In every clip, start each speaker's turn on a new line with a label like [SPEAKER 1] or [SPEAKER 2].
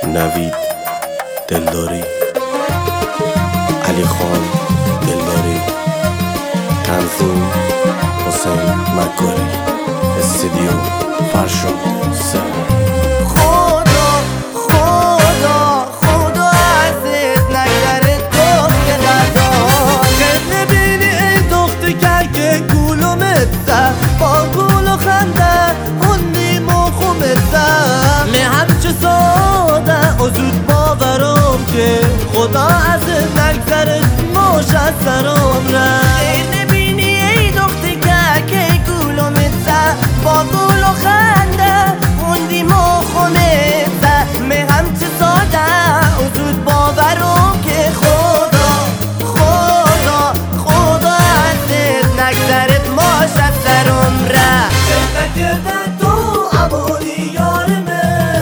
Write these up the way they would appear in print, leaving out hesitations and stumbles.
[SPEAKER 1] نوید دلداری، علی خان دلداری، تنظیم حسین مکاری، استودیو فرشاد سر.
[SPEAKER 2] زود باورم که خدا از نگذره ماش از سرام رفت. خیر نبینی ای دختر که گولم زد با گول و خنده خوندیم و خونه زد. می همچه ساده و زود باورم که خدا از نگذرت ماش از سرام رفت. نکردن تو امونی یارمه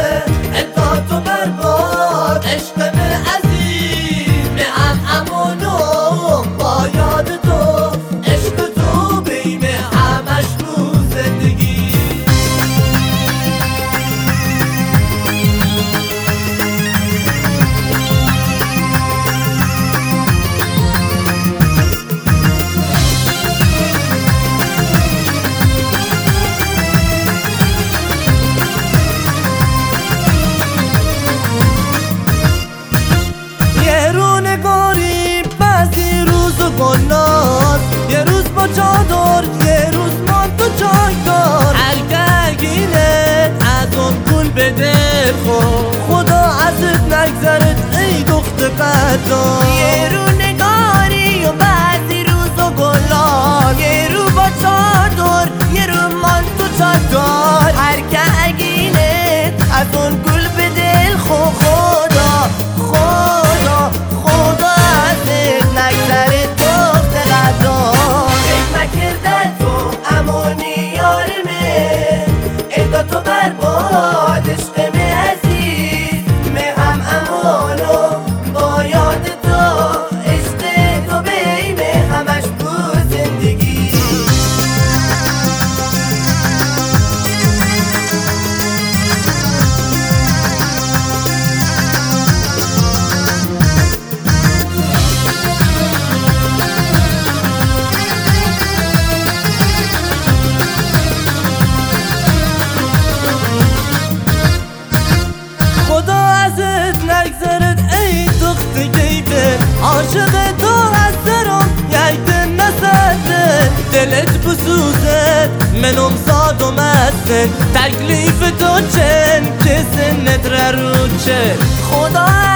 [SPEAKER 2] یه روز با چادر یه روز من تو چایدار. هر گرگینه از اون گل بده خدا ازت نگذرت ای دخت قدار. یه رو نگاری و بعضی روز و گلان، یه رو با چادر یه رو من تو چایدار. هر گرگینه از اون گل بده خدا ازت نگذرت تو برباد عشق می عزیز می هم امانو با یاد تو عشق تو بی می همش تو زندگی. عاشق تو هستم یک نسده دلت بسوزد منم زادم هستن تکلیف تو چن که سنت رو چه خدا